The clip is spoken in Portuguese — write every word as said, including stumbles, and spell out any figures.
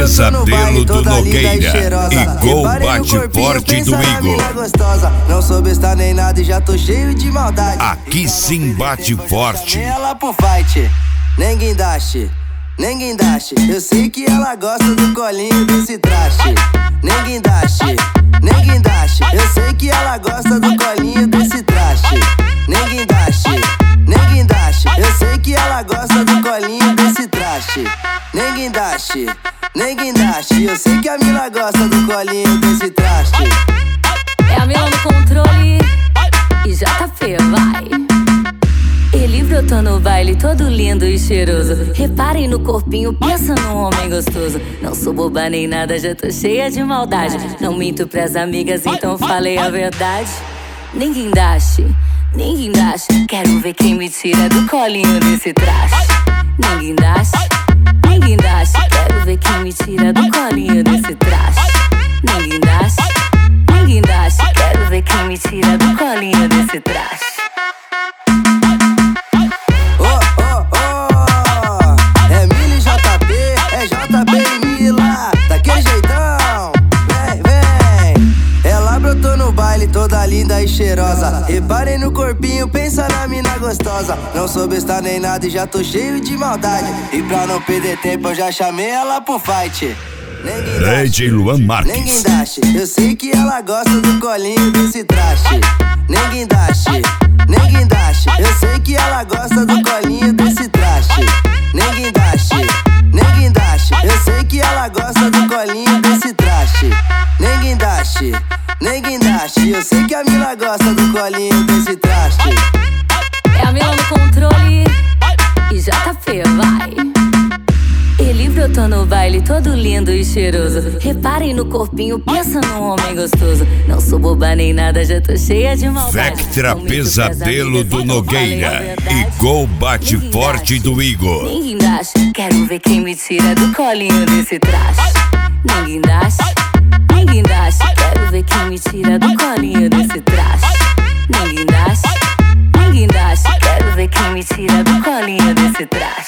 Pesadelo do Nogueira, Igor bate forte do Igor. Não soube estar nem nada e já tô cheio de maldade. Aqui sim bate forte. Ela pro fight, nem guindaste, nem guindaste. Eu sei que ela gosta do colinho desse traste. Nem guindaste, nem guindaste. Eu sei que ela gosta do colinho desse traste. Nem guindaste, nem guindaste. Eu sei que ela gosta do colinho desse traste. Nem guindaste, nem guindaste. Eu sei que a mina gosta do colinho desse traste. É a Mila no controle e J P, vai. Ele brotou no baile todo lindo e cheiroso. Reparem no corpinho, pensa num homem gostoso. Não sou boba nem nada, já tô cheia de maldade. Não minto pras amigas, então falei a verdade. Nem guindaste, nem guindaste. Quero ver quem me tira do colinho desse traste. Nem guindaste, nem guindaste. Quero ver quem me tira do colinho desse traste. Nem guindaste, nem guindaste. Quero ver quem me tira do colinho desse traste. Toda linda e cheirosa. Reparem no corpinho, pensa na mina gostosa. Não soube estar nem nada e já tô cheio de maldade. E pra não perder tempo eu já chamei ela pro fight. D J Luan Marques. Nem guindaste, eu sei que ela gosta do colinho desse traste. Nem guindaste, nem guindaste. Eu sei que ela gosta do colinho desse traste. Nem guindaste, nem guindaste. Eu sei que ela gosta do colinho desse traste. Nem guindaste, nem guindaste. Eu sei que a mina gosta do colinho desse traste. É a Mila no controle e J P, vai. Ele brotou no baile todo lindo e cheiroso. Reparem no corpinho, pensa num homem gostoso. Não sou boba nem nada, já tô cheia de maldade. Vectra Pesadelo do Nogueira, Igor bate forte do Igor. Nem guindaste, quero ver quem me tira do colinho desse traste. Nem guindaste, nem guindaste. Quero ver quem me tira do colinho desse traste. Nem guindaste, nem guindaste. Quero ver quem me tira do colinho desse traste.